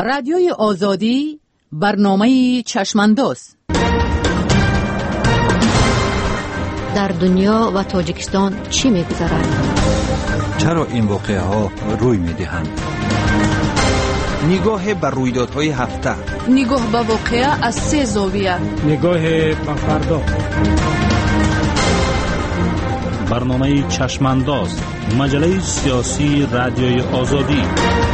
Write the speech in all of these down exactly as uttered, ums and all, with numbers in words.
رادیوی آزادی برنامه چشمانداز. در دنیا و تاجیکستان چی می‌گذرد؟ چرا این واقعه ها روی می‌دهند؟ نگاه بر رویدادهای هفته، نگاه به واقعه از سه زاویه، نگاه به فردا. برنامه چشمانداز، مجله سیاسی رادیوی آزادی.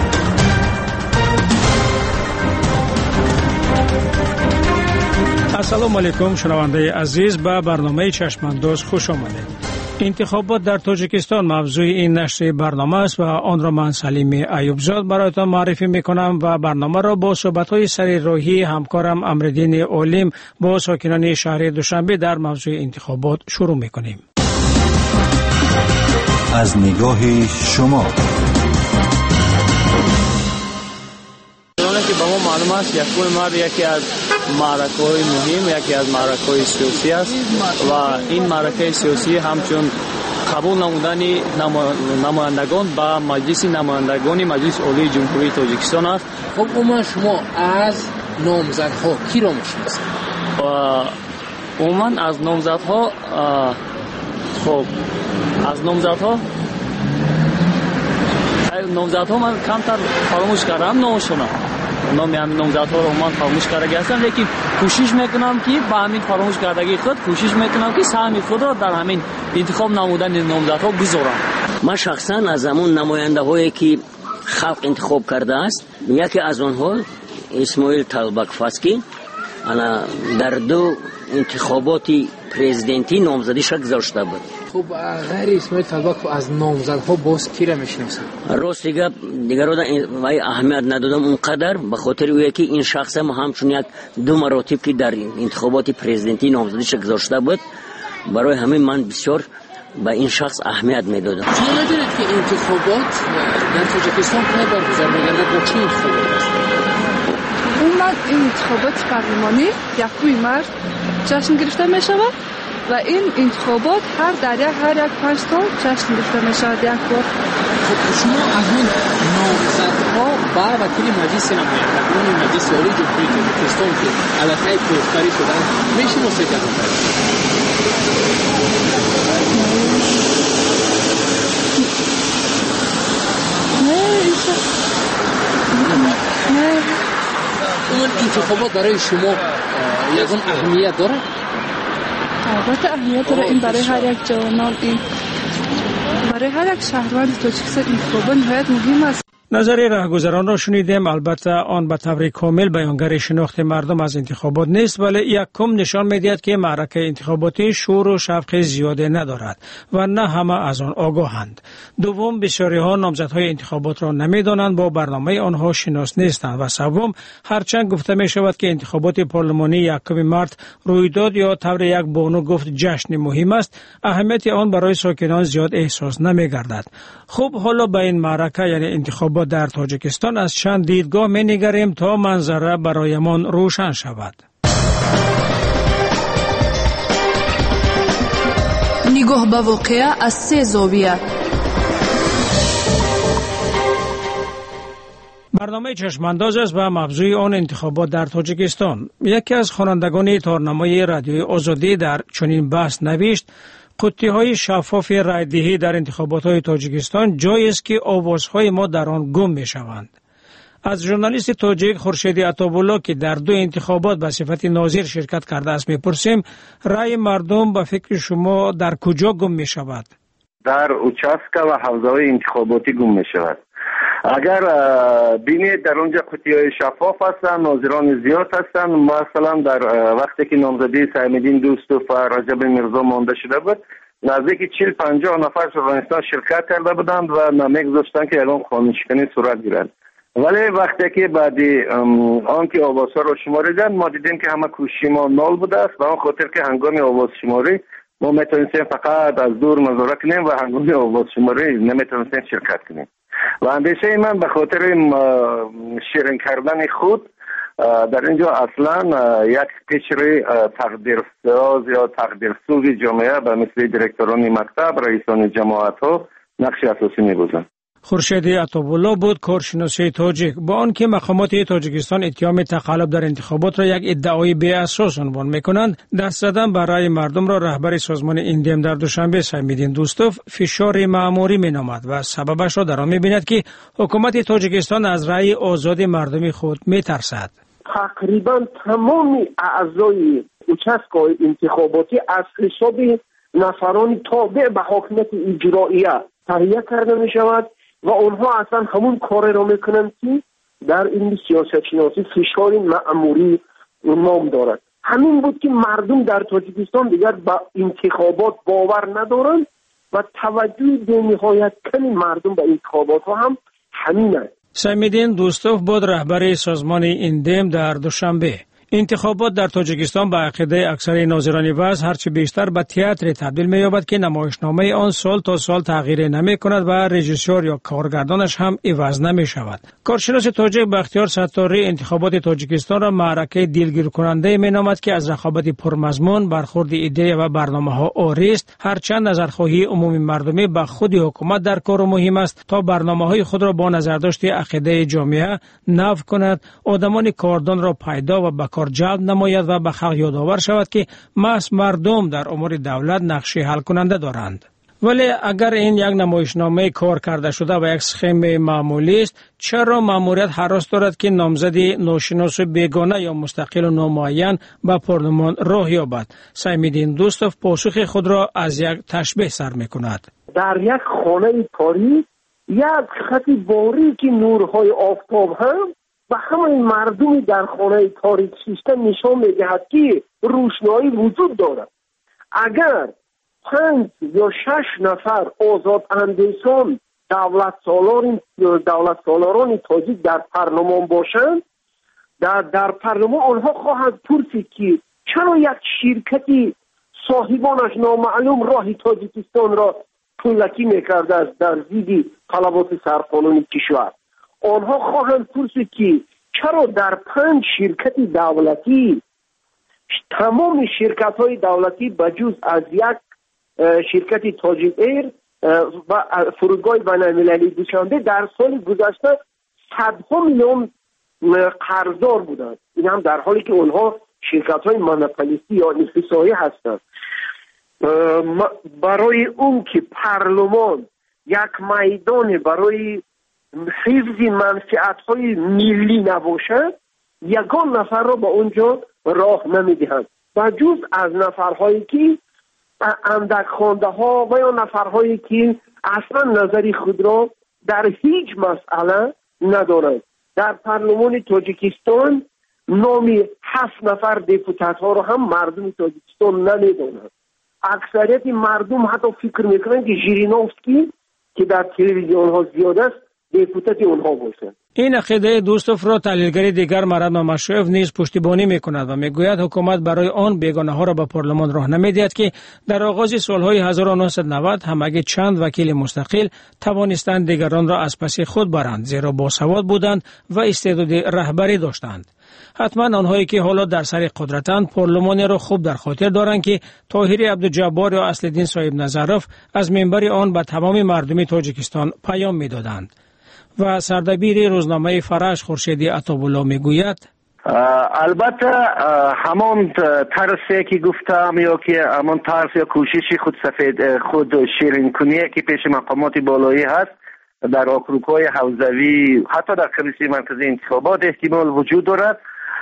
السلام علیکم شنونده عزیز، به برنامه چشمانداز خوش آمدید. انتخابات در تاجیکستان موضوع این نشر برنامه است و آن را من سلیم ایوبزاد برایتان معرفی میکنم و برنامه را با صحبت‌های سر راهی همکارم امردین اولیم با ساکنان شهر دوشنبه در موضوع انتخابات شروع میکنیم. از نگاه شما که به ما معلوم است یکون مرد یکی از معرکه‌های مهم، یکی از معرکه‌های سیاسی است و این معرکه سیاسی همچون قبول نمودن نمایندگان به مجلس نمایندگان مجلس عالی جمهوری تاجیکستان است. خب عموما شما از نامزدها کی را میشناسید؟ عموما از نامزدها خب از نامزدها نامزدها من کمتر فراموش کردم نامشون نام همین نامزدها رو من فراموش کرده هستم، لیکن کوشش میکنم که با همین فراموش کردگی خود کوشش میکنم که سهم خود را در همین انتخاب نمودن نامزدها بذارم. من شخصا از همون نماینده هایی که خلق انتخاب کرده است، یکی از آنها اسماعیل طالبکفاسکی انا در دو انتخابات پرزیدنتی نامزدیش گذاشته بود. خب غیر اسماعیل طالبک از نامزدها باز کی را میشناسید؟ راست دیگه دیگه رو وای اهمیت ندادم اونقدر، به خاطر اویه که این شخص هم همچون یک دو مراتب که در انتخابات پرزیدنتی نامزدیش گذاشته بود، برای همین من بسیار به این شخص اهمیت میدادم. شما ندارید که انتخابات در تاجیکستان کی برگزار می‌گردد؟ با چه انتخابات است؟ عموما این انتخابات پارلمانی یکم مارس جشن گرفته می شود و این انتخابات هر در یک هر یک پنج سال جشن گرفته می شود یک بار. خب شما از این نامزدها با وکیل مجلس نمایندگان مجلس عالی جمهوری تاجیکستان که علاقه پرسپری شدن میشناسید؟ نه نه اون انتخابات برای شما یکون اهمیت داره؟ البته اهمیت داره. این برای هر یک جوان، این برای هر یک شهروند تاجیکستان انتخابات نهایت مهم است. نظر راهگذران را شنیدیم. البته آن به طور کامل بیانگر شناخت مردم از انتخابات نیست، ولی یکم نشان می‌دهد که معرکه انتخاباتی شور و شوق زیاده ندارد و نه همه از آن آگاهند. دوم، بسیاری‌ها نامزدهای انتخابات را نمی‌دانند، با برنامه آنها شناس نیستند. و سوم، هرچند گفته می‌شود که انتخابات پارلمانی یکم مارس رویداد یا طور یک بانو گفت جشن مهم است، اهمیت آن برای ساکنان زیاد احساس نمی‌گردد. خب حالا به این معرکه یعنی انتخابات در تاجیکستان از چند دیدگاه می نگریم تا منظره برایمان روشن شود. نگاه به واقعه از سه زاویه. برنامه چشمانداز است و موضوع آن انتخابات در تاجیکستان. یکی از خوانندگان تارنمای رادیوی آزادی در چنین بحث نوشت: قطعه‌های شفاف رایدهی در انتخابات های تاجیکستان جایی است که آوازهای ما در آن گم می شوند. از ژورنالیست تاجیک خورشید عطاب‌الله که در دو انتخابات به صفت ناظر شرکت کرده است میپرسیم رای مردم به فکر شما در کجا گم می شود؟ در اوچاسکا و حوزه‌های انتخاباتی گم می شود. اگر بینید در اونجا قطعه‌های شفاف هستند، ناظران زیاد هستند. مثلا در وقتی که نامزدی سعیدالدین دوستوف و رجب میرزا مانده شده بود، نزدیک چهل پنجاه نفر ژورنالیستان شرکت کرده بودند و نمیگذاشتند که اعلام قانونشکنی صورت گیرد. ولی وقتی که بعدی آنکه آوازها را شماریدند، ما دیدیم که همه کوشش ما نال بوده است. به آن خاطر که هنگام آواز شماری ما میتونستیم فقط از دور نظاره کنیم و هنگام آواز شماری نمیتونستیم شرکت کنیم. و اندیشه من به خاطر شیرین کردن خود در اینجا اصلا یک قشر تقدیرساز یا تقدیرسوز جامعه به مثل دیرکتوران مکتب، رئیسان جماعت ها نقش اساسی می‌بازند. خورشید عطاب‌الله بود، کارشناس تاجیک. با آنکه مقامات تاجیکستان اتهام تقلب در انتخابات را یک ادعای بی اساس عنوان میکنند، دست زدن بر رأی مردم را رهبر سازمان ایندم در دوشنبه سیمدین دوستوف فشار مأموری مینامد و سببش را در آن میبیند که حکومت تاجیکستان از رأی آزاد مردمی خود میترسد. تقریبا تمام اعضای участковой انتخاباتی از حساب نفران تابع به حاکمیت اجراییه تهیه کرده می شود و آنها اصلا همون کار را میکنند که در این سیاست شناسی فشار مأموری نام دارد. همین بود که مردم در تاجیکستان دیگر به انتخابات باور ندارند و توجه به نهایت کمی مردم به انتخابات ها هم همین است. سیمدین دوستوف بود رهبر سازمان ایندم در دوشنبه. انتخابات در تاجیکستان به عقیده اکثر ناظران وضع هرچه بیشتر به تئاتر تبدیل می‌یابد که نمایشنامه آن سال تا سال تغییر نمی‌کند و رژیسور یا کارگردانش هم عوض نمی‌شود. کارشناس تاجیک بختیار ستاری انتخابات تاجیکستان را معرکه دلگیر کننده می‌نامد که از رقابت پرمضمون، برخورد ایده و برنامه‌ها عاری است، هرچند نظرخواهی عمومی مردمی به خود حکومت در کار مهم است تا برنامه‌های خود را با نظرداشت عقیده جامعه نفی کند، آدمان کاردان را پیدا و به کار جلب نماید و به خلق یادآور شود که محض مردم در امور دولت نقش حل کننده دارند. ولی اگر این یک نمایشنامه کار کرده شده و یک سخن معمولی است، چرا مأموریت هراس دارد که نامزد ناشناس بیگانه یا مستقل و نامعین به پارلمان راه یابد؟ سیمدین دوستوف پاسخ خود را از یک تشبیه سر می‌کند. در یک خانه تاریک یک خط باریک نورهای آفتاب هم و همه مردمی در خانه تاریک سیستم نشان می‌دهد که روشنایی وجود دارد. اگر پنج یا شش نفر آزاد اندیشان دولت سالاران دولت سالاران تاجیک در پارلمان باشند، در در پارلمان آنها خواهند پرسید که چرا یک شرکتی صاحبانش نامعلوم راه تاجیکستان را پولکی می‌کرده است در ضد طلبات سرقانونی کشور. آنها خواهند پرسید که چرا در پنج شرکت دولتی تمام شرکت‌های دولتی بجز از یک شرکت تاجیک ایر و فرودگاه بین‌المللی دوشنبه در سال گذشته صدها میلیون قرضدار بودند. این هم در حالی که آنها شرکت‌های مونوپولیستی یا انحصاری هستند. برای اون که پارلمان یک میدان برای حفظ منفعت‌های ملی نباشد، یگان نفر را به اونجا راه نمی‌دهند و جز از نفرهایی که اندک خوانده ها و یا نفرهایی که اصلا نظری خود را در هیچ مسئله ندارند. در پارلمان تاجیکستان نامی هفت نفر دپوتات ها را هم مردم تاجیکستان نمیدانند. اکثریت مردم حتی فکر میکنند که ژیرینوفسکی که در تلویزیون ها زیاد است دپوتات اونها باشند. این عقیده دوستوف را تحلیلگر دیگر مراد ماماشوف نیز پشتیبانی میکند و میگوید حکومت برای آن بیگانه ها را به پارلمان راه نمیدهد که در آغاز سالهای هزار و نهصد و نود همگی چند وکیل مستقل توانستند دیگران را از پس خود برند، زیرا باسواد بودند و استعداد رهبری داشتند. حتما آنهایی که حالا در سر قدرتند پارلمانی را خوب در خاطر دارند که طاهر عبدالجبار یا اصلالدین صاحب نظرف از منبر آن به تمام مردم تاجیکستان پیام میدادند. و سردبیر روزنامه فرش خورشید عطاب‌الله میگوید البته همان ترسی که گفتم یا که همان ترس یا کوشش خود سفید خود شیرین کنیه که پیش مقامات بالایی هست در آکروک‌های حوزوی حتی در کمیسیون مرکزی انتخابات احتمال وجود دارد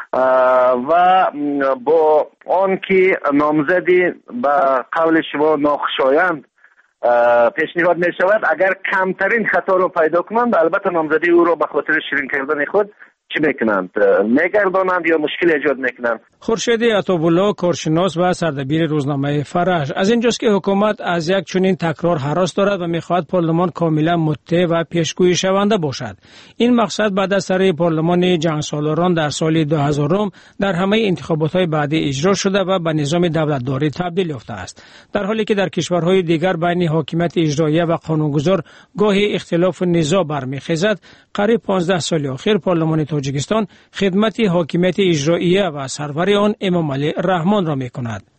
و با آن که نامزدی به قول شما ناخوشایند پیشنهاد می شود اگر کمترین خطا رو پیدا کنند البته نامزدی او رو به خاطر شیرین کردن خود چی میکنند میگردانند یا مشکل ایجاد میکنند. خورشید عطاب‌الله کارشناس و سردبیر روزنامه فرش: از اینجاست که حکومت از یک چنین تکرار هراس دارد و میخواهد پارلمان کاملا مطیع و پیشگویی شونده باشد. این مقصد بعد از سری پارلمان جنگ سالاران در سال دو هزار در همه انتخابات‌های بعدی اجرا شده و به نظام دولتداری تبدیل یافته است، در حالی که در کشورهای دیگر بین حاکمیت اجراییه و قانونگذار گاهی اختلاف و نزاع برمیخیزد. قریب پانزده سال اخیر پارلمان تاجیکستان خدمت حاکمیت اجراییه و سرور آن امام علی رحمان را می‌کند.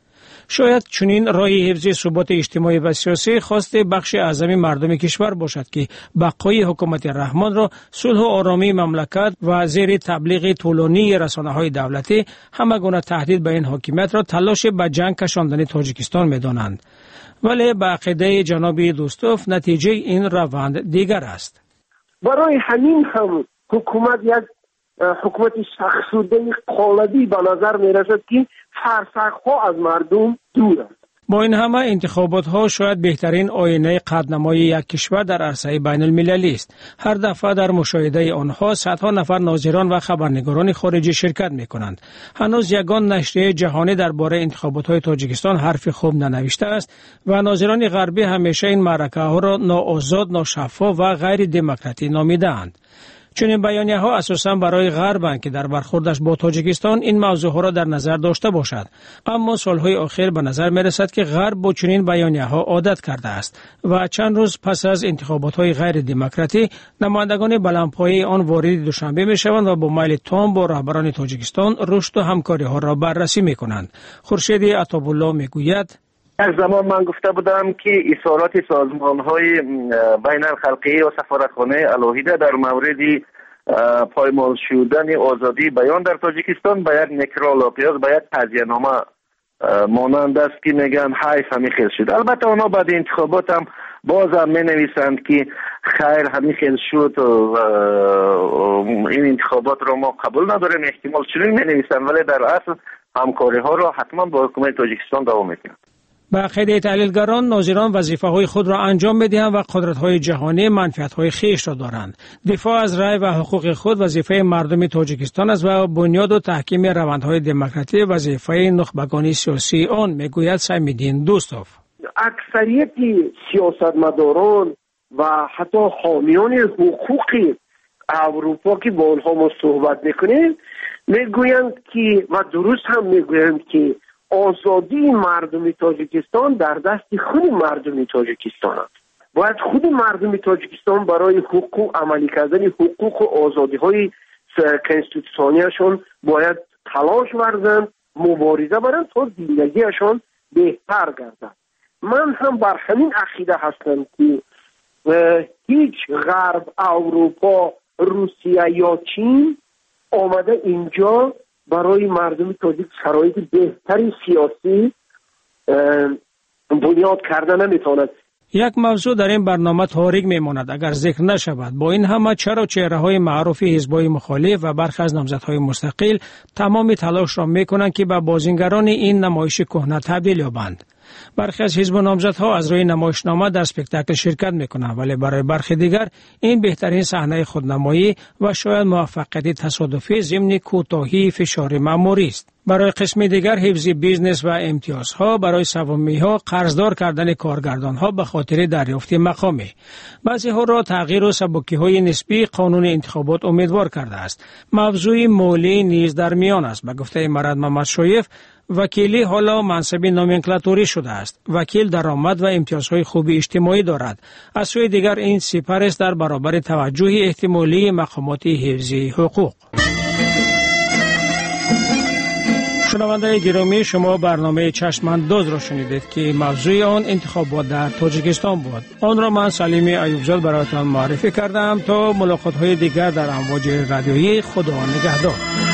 شاید چنین راهی حفظ ثبات اجتماعی و سیاسی خواست بخش اعظم مردم کشور باشد که بقای حکومت رحمان را صلح و آرامی مملکت و زیر تبلیغ طولانی رسانه‌های دولتی همگونه تهدید به این حاکمیت را تلاش به جنگ کشاندن تاجیکستان می‌دانند. ولی به عقیده جناب دوستوف نتیجه این روند دیگر است. برای همین هم حکومت یک حکومت شخصوده قالبی به نظر می رسد که فرسخ‌ها از مردم دور است. با این همه انتخابات ها شاید بهترین آینه قدنمای یک کشور در عرصه بین المللی است. هر دفعه در مشاهده آنها صدها نفر ناظران و خبرنگاران خارجی شرکت می کنند. هنوز یگان نشریه جهانی درباره انتخابات های تاجیکستان حرف خوب ننوشته است و ناظران غربی همیشه این معرکه ها را ناآزاد، ناشفاف و غیر دموکراتی نامیده‌اند. چنین بیانیه ها اساساً برای غربند که در برخوردش با تاجیکستان این موضوع ها را در نظر داشته باشد. اما سالهای اخیر به نظر می رسد که غرب با چنین بیانیه ها عادت کرده است و چند روز پس از انتخابات های غیر دموکراتی نمایندگان بلندپایه آن وارد دوشنبه می شوند و با میل تام با رهبران تاجیکستان رشد و همکاری ها را بررسی می کنند. خورشید عطاب‌الله می گوید: از زمان من گفته بودم که اصالات سازمان‌های بین الخلقی و سفارتخانه الهیده در مورد پایمال شدن آزادی بیان در تاجیکستان باید نکرالاپیاز باید تزیه‌نامه مانند است که میگن حیف همی خیل شد. البته اونا بعد انتخابات هم باز هم می نویسند که خیر همی خیل شد و این انتخابات را ما قبول نداریم، احتمال چنین می نویسند، ولی در اصل همکاری ها را حتما با حکومت تاجیکستان دوام میکنند. به عقیده تحلیلگران ناظران وظیفه های خود را انجام می‌دهند و قدرت های جهانی منفعت های خیش را دارند. دفاع از رأی و حقوق خود وظیفه مردم تاجیکستان است و بنیاد و تحکیم روندهای دموکراتی وظیفه نخبگان سیاسی آن، میگوید سمیدین دوستوف. اکثریت سیاستمداران و حتی حامیان حقوق اروپا که با آنها ما صحبت میکنیم میگویند که و درست هم میگویند که آزادی مردم تاجیکستان در دست خود مردم تاجیکستان است. باید خود مردم تاجیکستان برای حقوق عملی کردن حقوق و آزادی های کنستیتوسیونیشون باید تلاش ورزند، مبارزه برند تا زندگیشان بهتر گردد. من هم بر همین عقیده هستم که هیچ غرب، اروپا، روسیه یا چین آمده اینجا برای مردم تاجیک شرایط بهتری سیاسی بنیاد کردن نمیتواند. یک موضوع در این برنامه تاریک میماند اگر ذکر نشود. با این همه چرا چهره های معروف حزب‌های مخالف و برخی از نامزدهای مستقل تمام تلاش را میکنند که به بازیگران این نمایش کهنه تبدیل یابند. برخی از حزب و نامزدها از روی نمایشنامه در اسپکتاکل شرکت میکنند، ولی برای برخی دیگر این بهترین صحنه خودنمایی و شاید موفقیت تصادفی ضمن کوتاهی فشار مأموری است. برای قسم دیگر حفظ بیزنس و امتیازها، برای سومی‌ها قرضدار کردن کارگردانها به خاطر دریافت مقامی. بعضی‌ها را تغییر و سبکی‌های نسبی قانون انتخابات امیدوار کرده است. موضوع مولی نیز در میان است. به گفته مراد محمد شایف، وکیلی حالا منصب نومنکلاتوری شده است. وکیل درآمد و امتیازهای خوبی اجتماعی دارد. از سوی دیگر این سپر است در برابر توجه احتمالی مقامات حفظی حقوق. شنونده گرامی، شما برنامه چشمانداز را شنیدید که موضوع آن انتخابات در تاجیکستان بود. آن را من سلیم ایوبزاد برایتان معرفی کردم. تا ملاقات های دیگر در امواج رادیویی، خدا نگهدار.